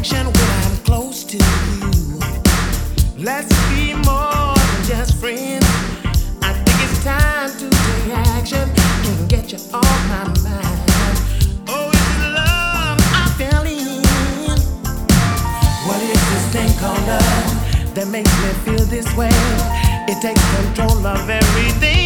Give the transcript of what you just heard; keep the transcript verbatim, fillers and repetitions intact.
action when I'm close to you. Let's be more than just friends. I think it's time to take action and get you off my mind. Oh, it's love I'm feeling. What is this thing called love that makes me feel this way? It takes control of everything.